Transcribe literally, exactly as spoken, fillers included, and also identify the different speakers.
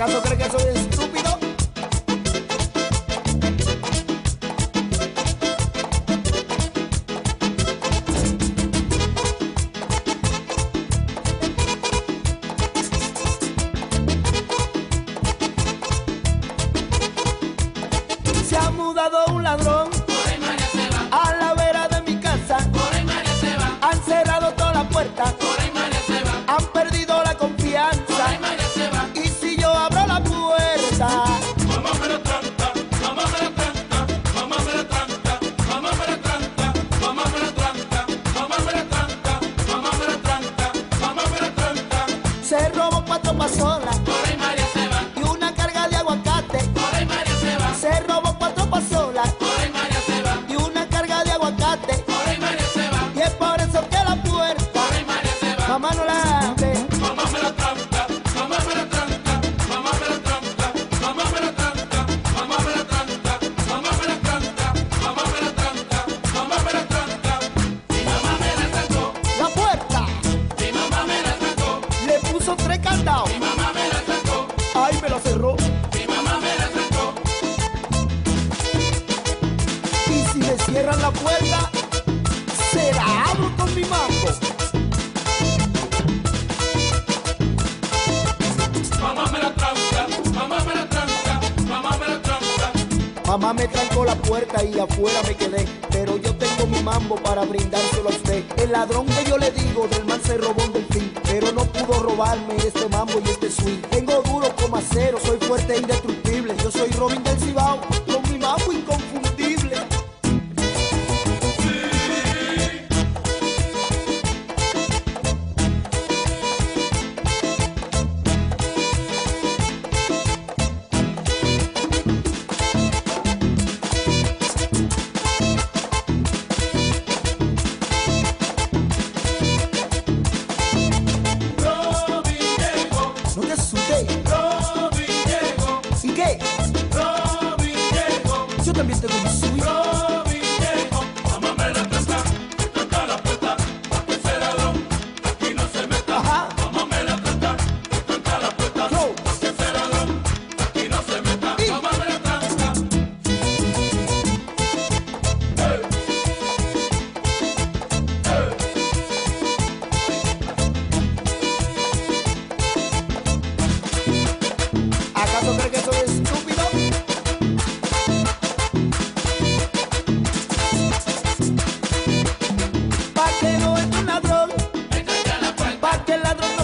Speaker 1: ¿Acaso cree que soy estúpido? Se ha mudado un ladrón
Speaker 2: Por ahí María se va.
Speaker 1: a la vera de mi casa.
Speaker 2: Por ahí María se va.
Speaker 1: Han cerrado todas las puertas,
Speaker 2: Por ahí María se va.
Speaker 1: han perdido la
Speaker 2: Por
Speaker 1: confianza.
Speaker 2: ahí María se va.
Speaker 1: Y si yo abro la puerta,
Speaker 2: Mamá me la tranca, mamá me la tranca, mamá me la tranca, mamá me la tranca, mamá me la tranca, mamá me la tranca, mamá me la tranca, mamá me la tranca.
Speaker 1: se robó cuatro pasolas
Speaker 2: Por ahí María se va.
Speaker 1: y una carga de aguacate.
Speaker 2: Por ahí María se va.
Speaker 1: Se robó cuatro pasolas
Speaker 2: Por ahí María se va.
Speaker 1: y una carga de aguacate.
Speaker 2: Por ahí María se va.
Speaker 1: Y es por eso que la puerta,
Speaker 2: Por ahí María se va.
Speaker 1: mamá no la abre.
Speaker 2: Mamá me la tranca, mamá me la tranca, mamá me la tranca, mamá me la tranca, mamá me la tranca, mamá me la tranca, mamá me la tranca, mamá me la tranca. Mi mamá me la trancó,
Speaker 1: La puerta
Speaker 2: mi mamá me la trancó,
Speaker 1: le puso tres candados.
Speaker 2: mi mamá me la trancó,
Speaker 1: Ay, me lo cerró.
Speaker 2: mi mamá me la trancó.
Speaker 1: Y si me cierran la puerta, se la abro con mi mambo.
Speaker 2: Mamá me la tranca, mamá me la tranca, mamá me la tranca.
Speaker 1: Mamá me trancó la puerta y afuera me quedé. Pero yo tengo mi mambo para brindárselo a usted. El ladrón que yo le digo del mal se robó un delfín, pero no pudo robarme este mambo y este swing. Tengo duro como acero, soy fuerte e indestructible. Yo soy Robin del Cibao, con mi mambo inconfundible.
Speaker 2: Robin llegó,
Speaker 1: No te asustes.
Speaker 2: Robin llegó,
Speaker 1: ¿Y qué?
Speaker 2: Robin llegó.
Speaker 1: Yo también tengo mi swing.
Speaker 2: Robin llegó, mamá me la tranca, tranca la puerta, pa' que ese ladrón aquí no se meta.
Speaker 1: Ajá.
Speaker 2: Mamá me la tranca, tranca la puerta,
Speaker 1: Yo.
Speaker 2: pa' que ese ladrón aquí no se meta.
Speaker 1: Y-
Speaker 2: Mamá me la tranca.
Speaker 1: ¿Acaso cree que soy estúpido? Pa' que no entre un ladrón,
Speaker 2: Me tranca la puerta,
Speaker 1: pa' que el ladrón no